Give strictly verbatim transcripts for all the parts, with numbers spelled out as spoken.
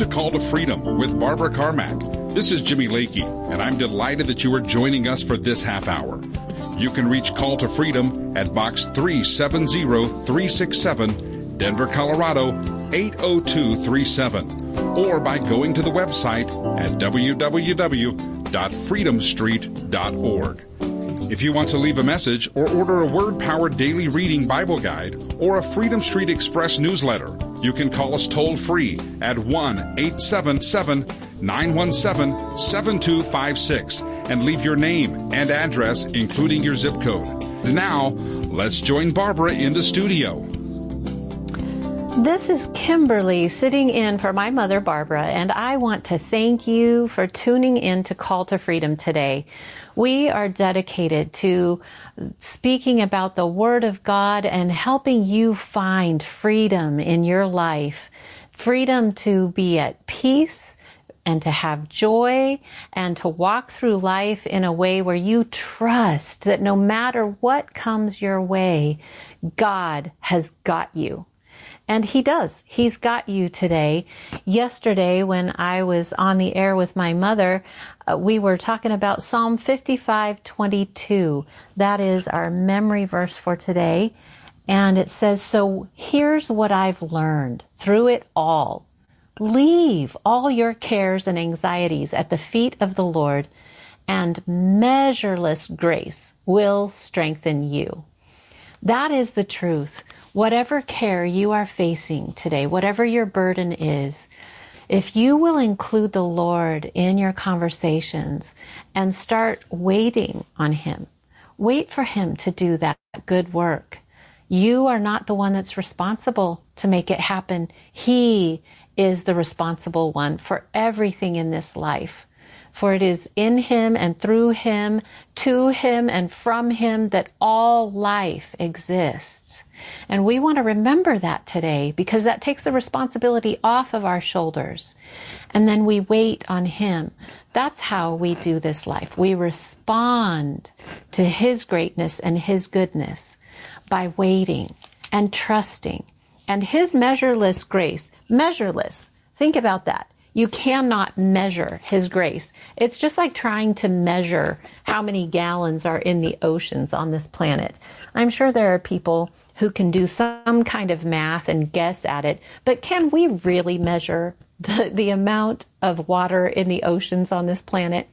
to Call to Freedom with Barbara Carmack. This is Jimmy Lakey, and I'm delighted that you are joining us for this half hour. You can reach Call to Freedom at Box three seven zero three six seven, Denver, Colorado eight oh two three seven, or by going to the website at w w w dot freedom street dot org. If you want to leave a message or order a Word-Powered Daily Reading Bible Guide or a Freedom Street Express newsletter, you can call us toll-free at one eight seven seven, nine one seven, seven two five six and leave your name and address, including your zip code. Now, let's join Barbara in the studio. This is Kimberly sitting in for my mother, Barbara, and I want to thank you for tuning in to Call to Freedom today. We are dedicated to speaking about the Word of God and helping you find freedom in your life, freedom to be at peace and to have joy and to walk through life in a way where you trust that no matter what comes your way, God has got you. And He does. He's got you today. Yesterday, when I was on the air with my mother, uh, we were talking about Psalm fifty-five twenty-two. That is our memory verse for today. And it says, so here's what I've learned through it all. Leave all your cares and anxieties at the feet of the Lord, and measureless grace will strengthen you. That is the truth. Whatever care you are facing today, whatever your burden is, if you will include the Lord in your conversations and start waiting on Him, wait for Him to do that good work. You are not the one that's responsible to make it happen. He is the responsible one for everything in this life. For it is in Him and through Him, to Him and from Him that all life exists. And we want to remember that today because that takes the responsibility off of our shoulders. And then we wait on Him. That's how we do this life. We respond to His greatness and His goodness by waiting and trusting. And His measureless grace, measureless, think about that. You cannot measure His grace. It's just like trying to measure how many gallons are in the oceans on this planet. I'm sure there are people who can do some kind of math and guess at it, but can we really measure the, the amount of water in the oceans on this planet?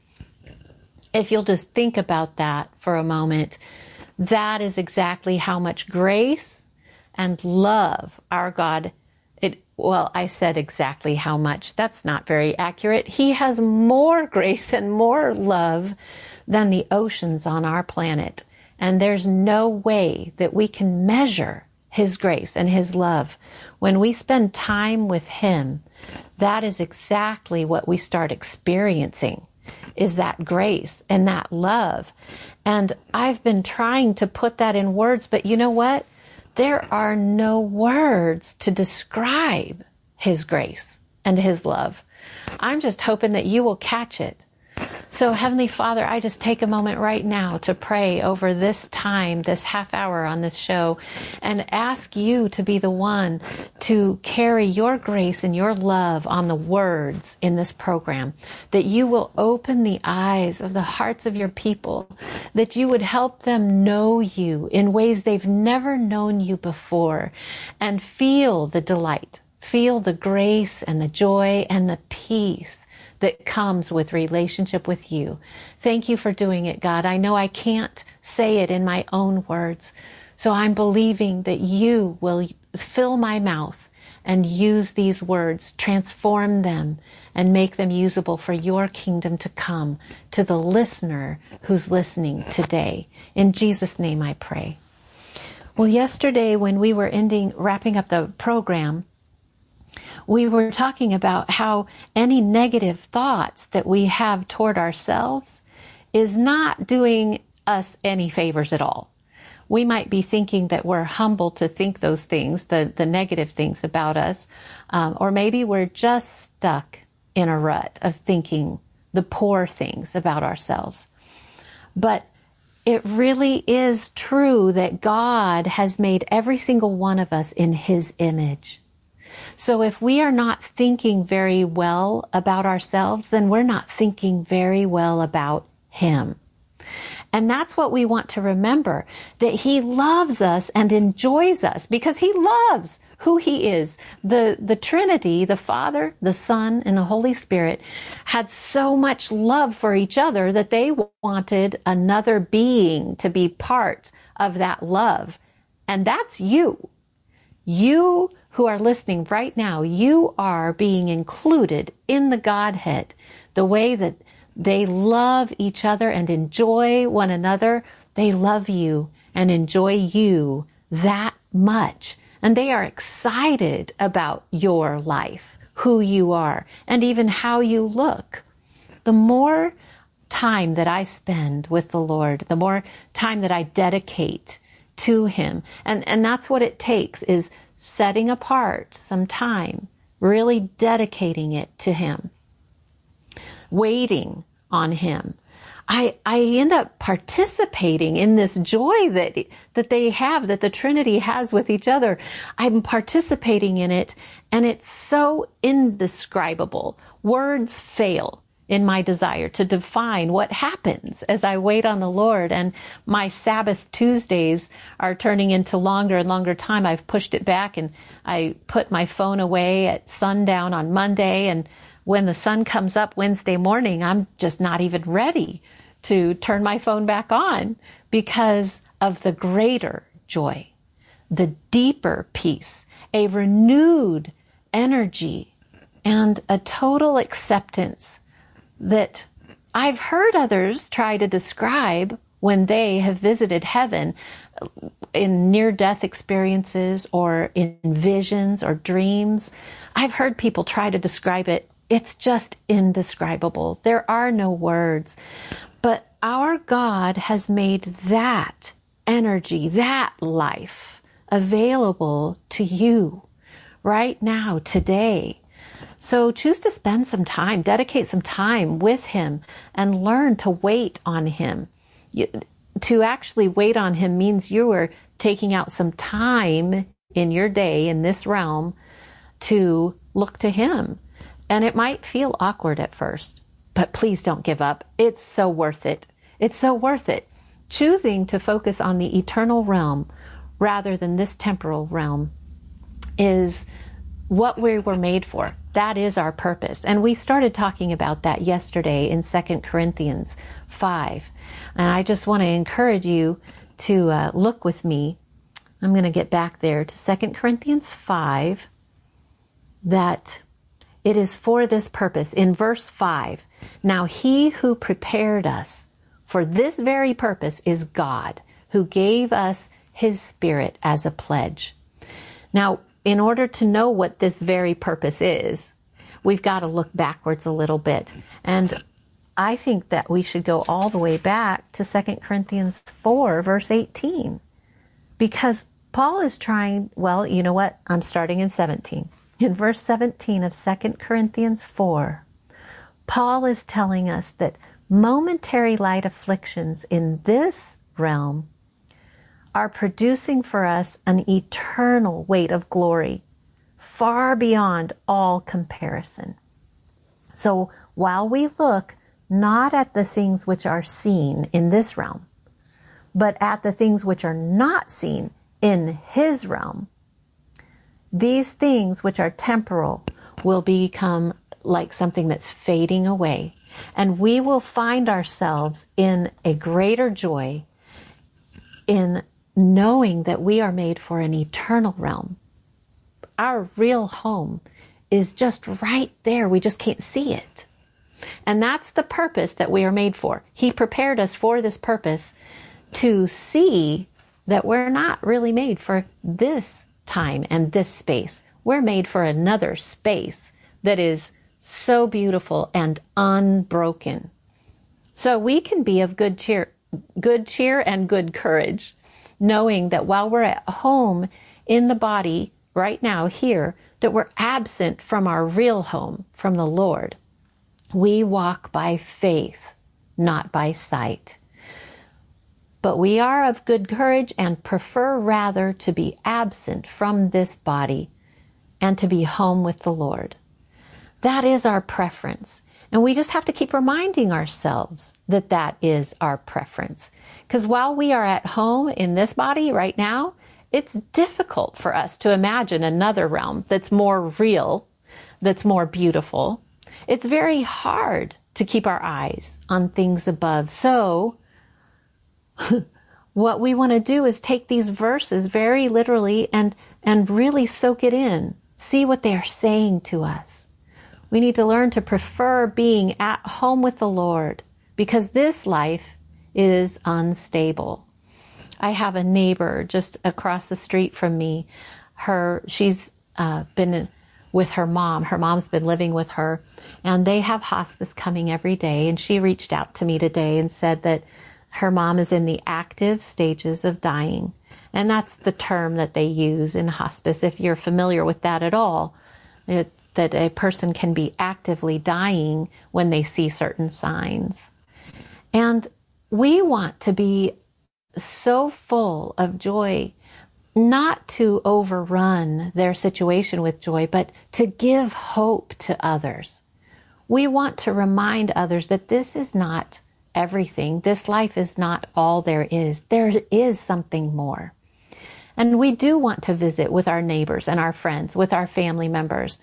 If you'll just think about that for a moment, that is exactly how much grace and love our God. It, well, I said exactly how much. That's not very accurate. He has more grace and more love than the oceans on our planet. And there's no way that we can measure His grace and His love. When we spend time with Him, that is exactly what we start experiencing, is that grace and that love. And I've been trying to put that in words, but you know what? There are no words to describe His grace and His love. I'm just hoping that you will catch it. So Heavenly Father, I just take a moment right now to pray over this time, this half hour on this show, and ask you to be the one to carry your grace and your love on the words in this program, that you will open the eyes of the hearts of your people, that you would help them know you in ways they've never known you before, and feel the delight, feel the grace and the joy and the peace that comes with relationship with you. Thank you for doing it, God. I know I can't say it in my own words, so I'm believing that you will fill my mouth and use these words, transform them, and make them usable for your kingdom to come to the listener who's listening today. In Jesus' name I pray. Well, yesterday when we were ending, wrapping up the program, we were talking about how any negative thoughts that we have toward ourselves is not doing us any favors at all. We might be thinking that we're humble to think those things, the, the negative things about us, um, or maybe we're just stuck in a rut of thinking the poor things about ourselves. But it really is true that God has made every single one of us in His image. So if we are not thinking very well about ourselves, then we're not thinking very well about Him. And that's what we want to remember, that He loves us and enjoys us because He loves who He is. The, the Trinity, the Father, the Son, and the Holy Spirit had so much love for each other that they wanted another being to be part of that love. And that's you. You who are listening right now, you are being included in the Godhead, the way that they love each other and enjoy one another. They love you and enjoy you that much. And they are excited about your life, who you are, and even how you look. The more time that I spend with the Lord, the more time that I dedicate to Him, and, and that's what it takes, is setting apart some time, really dedicating it to Him, waiting on Him. I, I end up participating in this joy that, that they have, that the Trinity has with each other. I'm participating in it, and it's so indescribable. Words fail in my desire to define what happens as I wait on the Lord. And my Sabbath Tuesdays are turning into longer and longer time. I've pushed it back, and I put my phone away at sundown on Monday, and when the sun comes up Wednesday morning, I'm just not even ready to turn my phone back on because of the greater joy, the deeper peace, a renewed energy, and a total acceptance that I've heard others try to describe when they have visited heaven in near-death experiences or in visions or dreams. I've heard people try to describe it. It's just indescribable. There are no words. But our God has made that energy, that life available to you right now, today. So choose to spend some time, dedicate some time with Him, and learn to wait on Him. You, to actually wait on Him means you are taking out some time in your day, in this realm, to look to Him. And it might feel awkward at first, but please don't give up. It's so worth it. It's so worth it. Choosing to focus on the eternal realm rather than this temporal realm is what we were made for. That is our purpose. And we started talking about that yesterday in Second Corinthians five. And I just want to encourage you to uh, look with me. I'm going to get back there to Second Corinthians five, that it is for this purpose. In verse five, now He who prepared us for this very purpose is God, who gave us His Spirit as a pledge. Now, in order to know what this very purpose is, we've got to look backwards a little bit. And I think that we should go all the way back to Second Corinthians four, verse eighteen. Because Paul is trying, well, you know what? I'm starting in seventeen. In verse seventeen of Second Corinthians four, Paul is telling us that momentary light afflictions in this realm are producing for us an eternal weight of glory, far beyond all comparison. So while we look not at the things which are seen in this realm, but at the things which are not seen in His realm, these things which are temporal will become like something that's fading away, and we will find ourselves in a greater joy in knowing that we are made for an eternal realm. Our real home is just right there. We just can't see it. And that's the purpose that we are made for. He prepared us for this purpose, to see that we're not really made for this time and this space. We're made for another space that is so beautiful and unbroken. So we can be of good cheer, good cheer and good courage, knowing that while we're at home in the body right now here, that we're absent from our real home, from the Lord. We walk by faith, not by sight. But we are of good courage and prefer rather to be absent from this body and to be home with the Lord. That is our preference. And we just have to keep reminding ourselves that that is our preference. Because while we are at home in this body right now, it's difficult for us to imagine another realm that's more real, that's more beautiful. It's very hard to keep our eyes on things above. So what we want to do is take these verses very literally and, and really soak it in. See what they are saying to us. We need to learn to prefer being at home with the Lord because this life is unstable. I have a neighbor just across the street from me. Her, she's uh, been with her mom. Her mom's been living with her, and they have hospice coming every day. And she reached out to me today and said that her mom is in the active stages of dying. And that's the term that they use in hospice. If you're familiar with that at all, it, that a person can be actively dying when they see certain signs. And we want to be so full of joy, not to overrun their situation with joy, but to give hope to others. We want to remind others that this is not everything. This life is not all there is. There is something more. And we do want to visit with our neighbors and our friends, with our family members,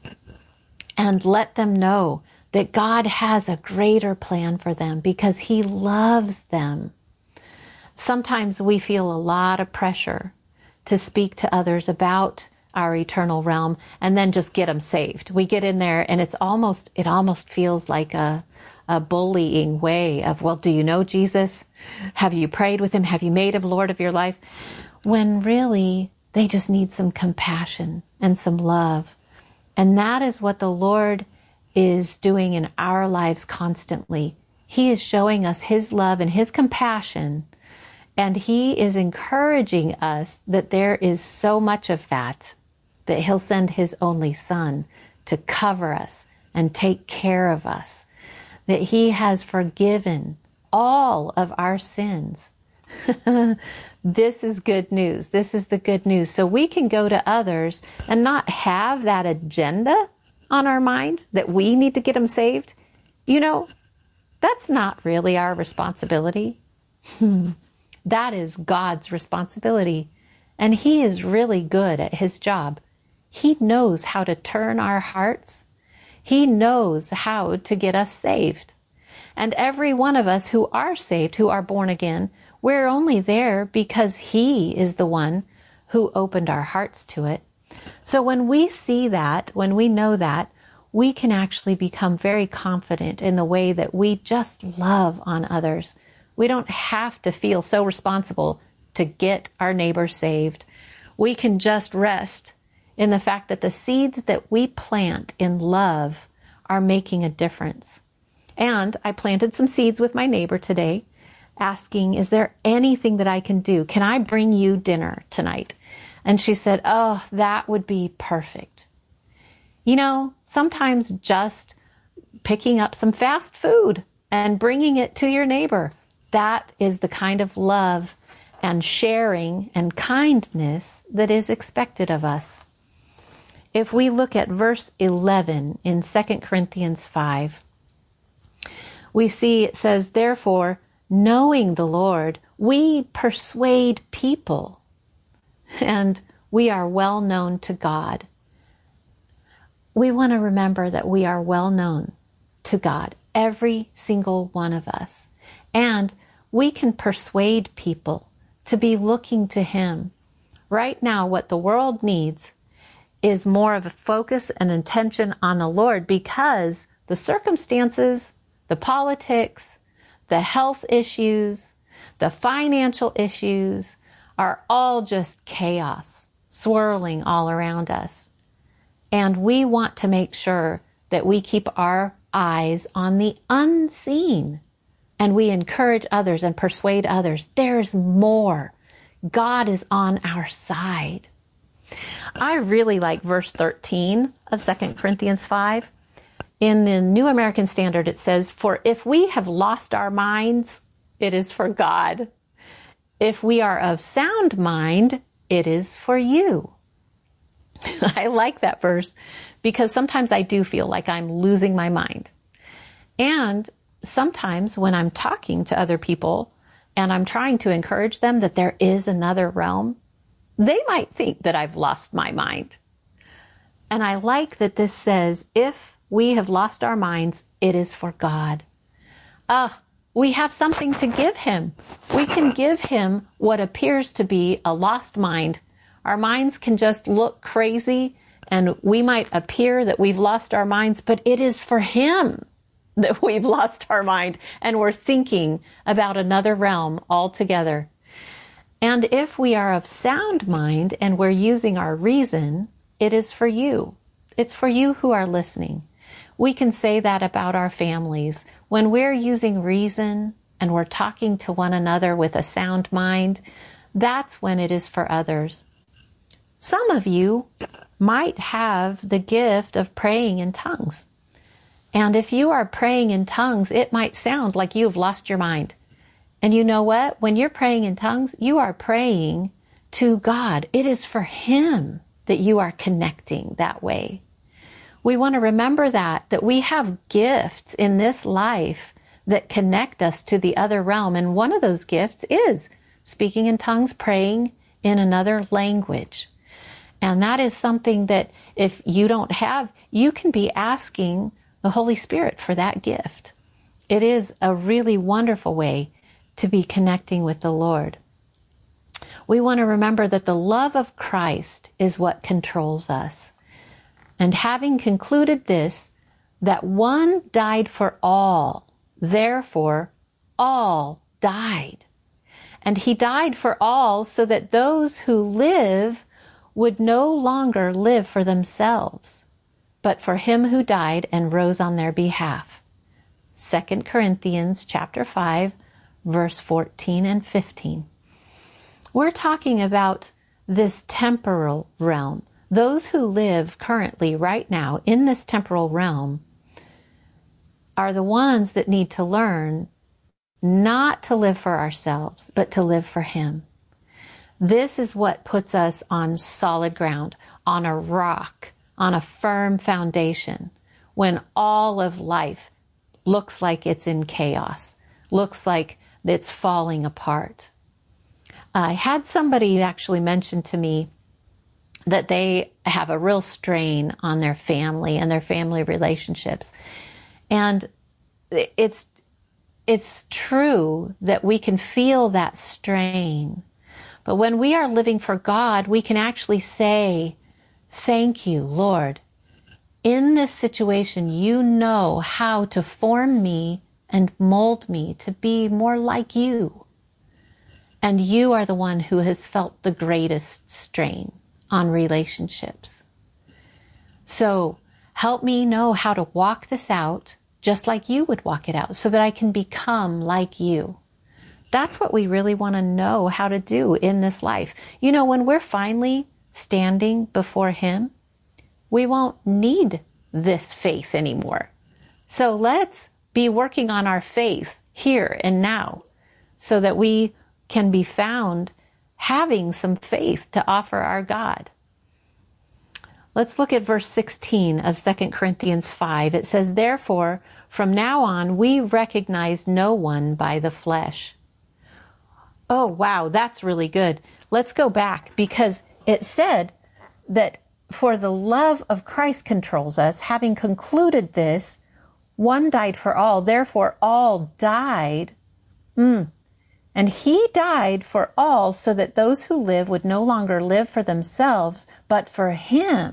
and let them know that God has a greater plan for them because He loves them. Sometimes we feel a lot of pressure to speak to others about our eternal realm and then just get them saved. We get in there and it's almost, it almost feels like a, a bullying way of, well, do you know Jesus? Have you prayed with Him? Have you made Him Lord of your life? When really they just need some compassion and some love. And that is what the Lord is doing in our lives constantly. He is showing us His love and His compassion. And He is encouraging us that there is so much of that, that He'll send His only Son to cover us and take care of us, that He has forgiven all of our sins. This is good news. This is the good news. So we can go to others and not have that agenda on our mind that we need to get them saved. You know, that's not really our responsibility. That is God's responsibility. And He is really good at His job. He knows how to turn our hearts. He knows how to get us saved. And every one of us who are saved, who are born again, we're only there because He is the one who opened our hearts to it. So when we see that, when we know that, we can actually become very confident in the way that we just love on others. We don't have to feel so responsible to get our neighbor saved. We can just rest in the fact that the seeds that we plant in love are making a difference. And I planted some seeds with my neighbor today, asking, is there anything that I can do? Can I bring you dinner tonight? And she said, oh, that would be perfect. You know, sometimes just picking up some fast food and bringing it to your neighbor, that is the kind of love and sharing and kindness that is expected of us. If we look at verse eleven in Second Corinthians five, we see it says, therefore, knowing the Lord, we persuade people, and we are well known to God. We want to remember that we are well known to God, every single one of us. And we can persuade people to be looking to Him. Right now, what the world needs is more of a focus and attention on the Lord, because the circumstances, the politics, the health issues, the financial issues are all just chaos swirling all around us. And we want to make sure that we keep our eyes on the unseen. And we encourage others and persuade others. There's more. God is on our side. I really like verse thirteen of Second Corinthians five. In the New American Standard, it says, for if we have lost our minds, it is for God. If we are of sound mind, it is for you. I like that verse because sometimes I do feel like I'm losing my mind. And sometimes when I'm talking to other people and I'm trying to encourage them that there is another realm, they might think that I've lost my mind. And I like that this says, if we have lost our minds, it is for God. Ah, uh, we have something to give him. We can give him what appears to be a lost mind. Our minds can just look crazy and we might appear that we've lost our minds, but it is for him that we've lost our mind and we're thinking about another realm altogether. And if we are of sound mind and we're using our reason, it is for you. It's for you who are listening. We can say that about our families. When we're using reason and we're talking to one another with a sound mind, that's when it is for others. Some of you might have the gift of praying in tongues. And if you are praying in tongues, it might sound like you've lost your mind. And you know what? When you're praying in tongues, you are praying to God. It is for him that you are connecting that way. We want to remember that, that we have gifts in this life that connect us to the other realm. And one of those gifts is speaking in tongues, praying in another language. And that is something that if you don't have, you can be asking the Holy Spirit for that gift. It is a really wonderful way to be connecting with the Lord. We want to remember that the love of Christ is what controls us. And having concluded this, that one died for all, therefore all died. And he died for all so that those who live would no longer live for themselves, but for him who died and rose on their behalf. Second Corinthians chapter five, verse fourteen and fifteen. We're talking about this temporal realm. Those who live currently, right now, in this temporal realm are the ones that need to learn not to live for ourselves, but to live for him. This is what puts us on solid ground, on a rock, on a firm foundation, when all of life looks like it's in chaos, looks like it's falling apart. I had somebody actually mention to me that they have a real strain on their family and their family relationships. And it's, it's true that we can feel that strain. But when we are living for God, we can actually say, thank you, Lord. In this situation, you know how to form me and mold me to be more like you. And you are the one who has felt the greatest strain on relationships. So help me know how to walk this out just like you would walk it out so that I can become like you. That's what we really want to know how to do in this life. You know, when we're finally standing before him, we won't need this faith anymore. So let's be working on our faith here and now so that we can be found having some faith to offer our God. Let's look at verse sixteen of Second Corinthians five. It says, therefore, from now on, we recognize no one by the flesh. Oh, wow, that's really good. Let's go back because it said that for the love of Christ controls us, having concluded this, one died for all, therefore all died. Mm. And he died for all so that those who live would no longer live for themselves, but for him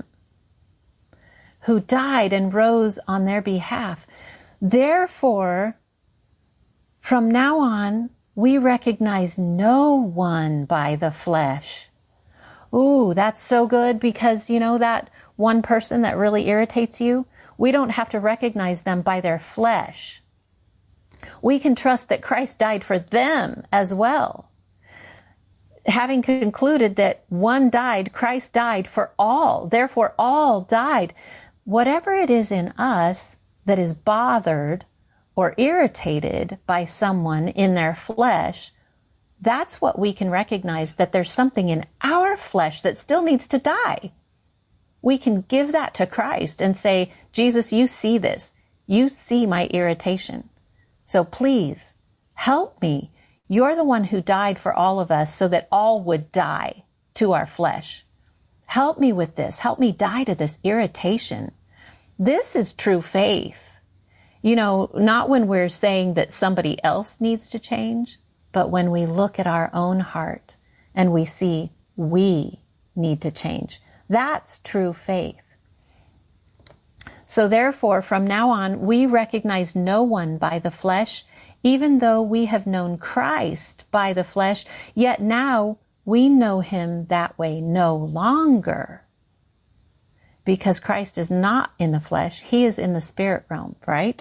who died and rose on their behalf. Therefore, from now on, we recognize no one by the flesh. Ooh, that's so good because, you know, that one person that really irritates you, we don't have to recognize them by their flesh. We can trust that Christ died for them as well. Having concluded that one died, Christ died for all. Therefore, all died. Whatever it is in us that is bothered or irritated by someone in their flesh, that's what we can recognize, that there's something in our flesh that still needs to die. we can give that to Christ and say, Jesus, you see this. You see my irritation. So please help me. You're the one who died for all of us so that all would die to our flesh. Help me with this. Help me die to this irritation. This is true faith. You know, not when we're saying that somebody else needs to change, but when we look at our own heart and we see we need to change. That's true faith. So therefore, from now on, we recognize no one by the flesh, even though we have known Christ by the flesh, yet now we know him that way no longer. Because Christ is not in the flesh, he is in the spirit realm, right?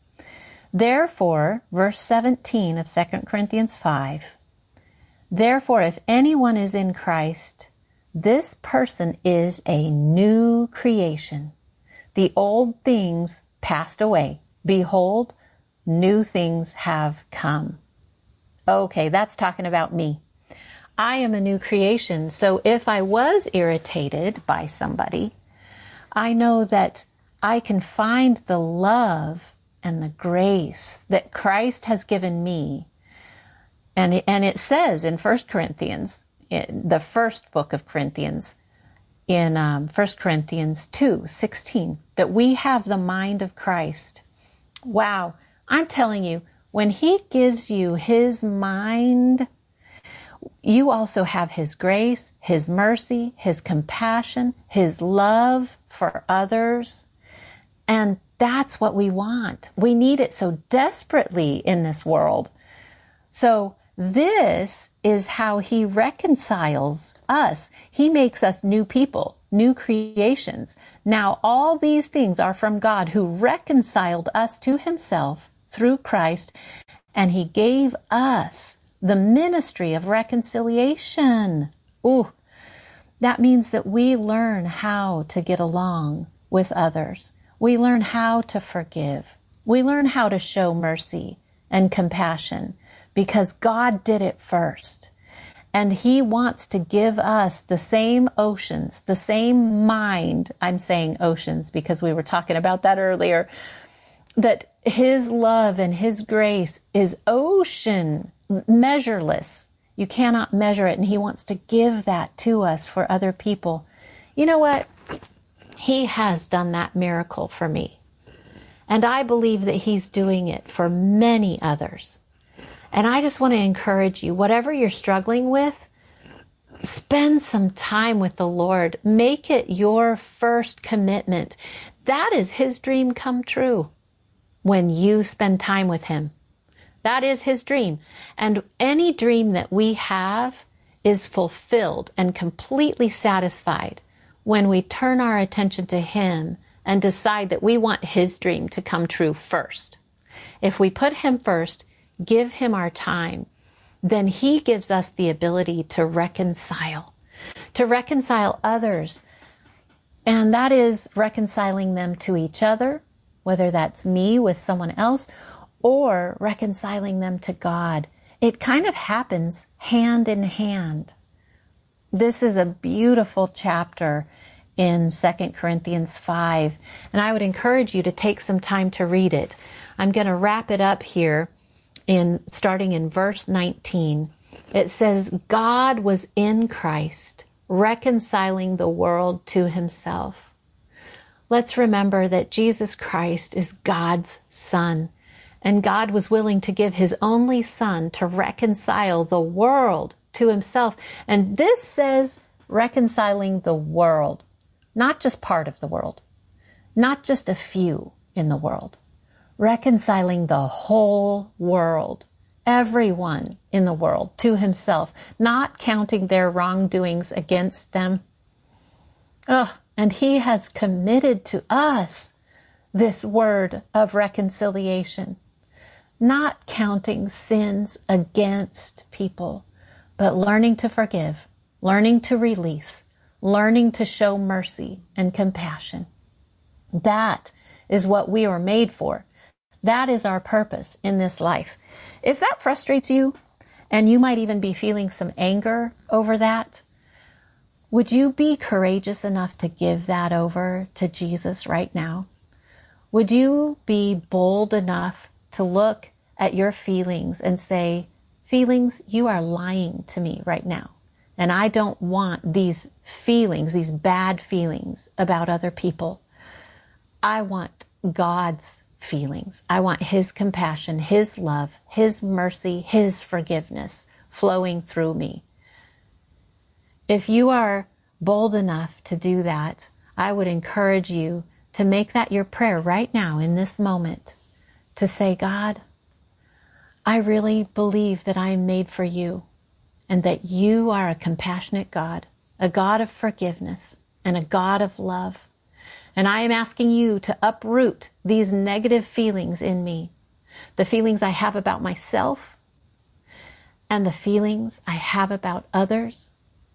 Therefore, verse seventeen of Second Corinthians five, therefore, if anyone is in Christ, this person is a new creation. The old things passed away. Behold, new things have come. Okay, that's talking about me. I am a new creation. So if I was irritated by somebody, I know that I can find the love and the grace that Christ has given me. And it, and it says in First Corinthians, in the first book of Corinthians, in um, First Corinthians two sixteen, that we have the mind of Christ. Wow, I'm telling you, when he gives you his mind, you also have his grace, his mercy, his compassion, his love for others. And that's what we want. We need it so desperately in this world. So this is how he reconciles us. He makes us new people, new creations. Now all these things are from God, who reconciled us to himself through Christ, and he gave us the ministry of reconciliation. Ooh, that means that we learn how to get along with others. We learn how to forgive. We learn how to show mercy and compassion because God did it first. And he wants to give us the same oceans, the same mind. I'm saying oceans because we were talking about that earlier, that his love and his grace is ocean, measureless. You cannot measure it, and he wants to give that to us for other people. You know what? He has done that miracle for me. And I believe that he's doing it for many others. And I just want to encourage you, whatever you're struggling with, spend some time with the Lord. Make it your first commitment. That is his dream come true when you spend time with him. That is his dream. And any dream that we have is fulfilled and completely satisfied when we turn our attention to him and decide that we want his dream to come true first. If we put him first, give him our time, then he gives us the ability to reconcile, to reconcile others. And that is reconciling them to each other, whether that's me with someone else, or reconciling them to God. It kind of happens hand in hand. This is a beautiful chapter in Second Corinthians five, and I would encourage you to take some time to read it. I'm going to wrap it up here in starting in verse nineteen. It says, God was in Christ, reconciling the world to himself. Let's remember that Jesus Christ is God's Son, and God was willing to give his only Son to reconcile the world to himself. And this says reconciling the world, not just part of the world, not just a few in the world, reconciling the whole world, everyone in the world to himself, not counting their wrongdoings against them. Oh, and he has committed to us this word of reconciliation, not counting sins against people, but learning to forgive, learning to release, learning to show mercy and compassion. That is what we were made for. That is our purpose in this life. If that frustrates you, and you might even be feeling some anger over that, Would you be courageous enough to give that over to Jesus right now? Would you be bold enough to look at your feelings and say, feelings, you are lying to me right now. And I don't want these feelings, these bad feelings about other people. I want God's feelings. I want His compassion, His love, His mercy, His forgiveness flowing through me. If you are bold enough to do that, I would encourage you to make that your prayer right now in this moment, to say, God, I really believe that I am made for you and that you are a compassionate God, a God of forgiveness and a God of love. And I am asking you to uproot these negative feelings in me, the feelings I have about myself and the feelings I have about others.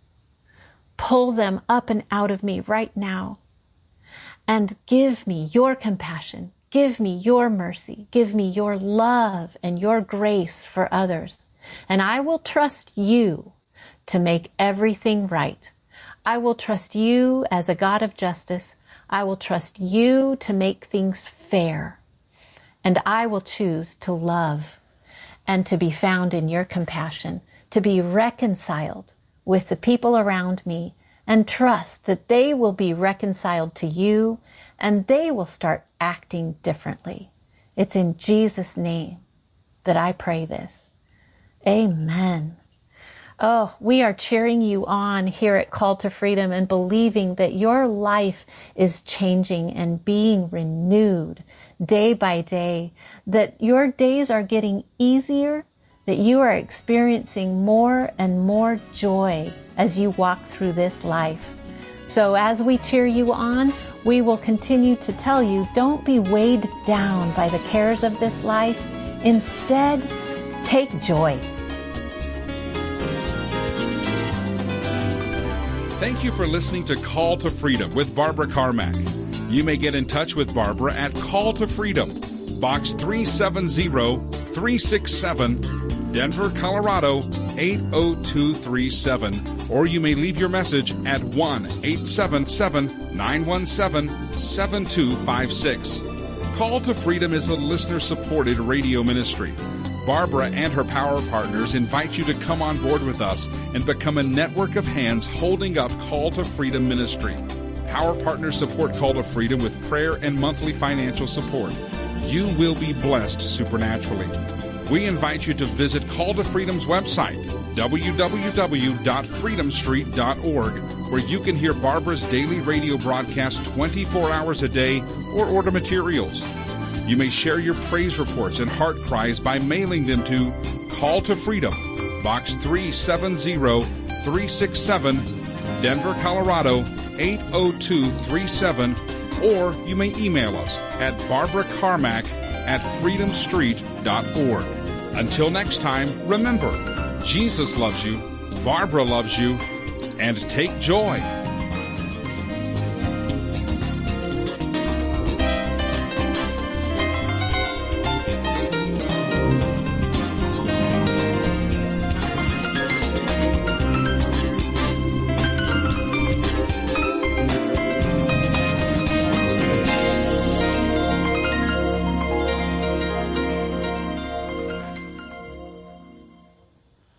Pull them up and out of me right now and give me your compassion. Give me your mercy. Give me your love and your grace for others. And I will trust you to make everything right. I will trust you as a God of justice. I will trust you to make things fair. And I will choose to love and to be found in your compassion, to be reconciled with the people around me, and trust that they will be reconciled to you and they will start acting differently. It's in Jesus' name that I pray this. Amen. Oh, we are cheering you on here at Call to Freedom and believing that your life is changing and being renewed day by day, that your days are getting easier, that you are experiencing more and more joy as you walk through this life. So as we cheer you on, we will continue to tell you, don't be weighed down by the cares of this life. Instead, take joy. Thank you for listening to Call to Freedom with Barbara Carmack. You may get in touch with Barbara at Call to Freedom, Box three seven zero, three six seven, Denver, Colorado eight oh two three seven, or you may leave your message at one eight seven seven, nine one seven, seven two five six. Call to Freedom is a listener-supported radio ministry. Barbara and her power partners invite you to come on board with us and become a network of hands holding up Call to Freedom ministry. Power partners support Call to Freedom with prayer and monthly financial support. You will be blessed supernaturally. We invite you to visit Call to Freedom's website, w w w dot freedom street dot org, where you can hear Barbara's daily radio broadcast twenty-four hours a day or order materials. You may share your praise reports and heart cries by mailing them to Call to Freedom, Box three seven zero, three six seven, Denver, Colorado eight oh two three seven, or you may email us at barbara carmack at freedom street dot org. Until next time, remember, Jesus loves you, Barbara loves you, and take joy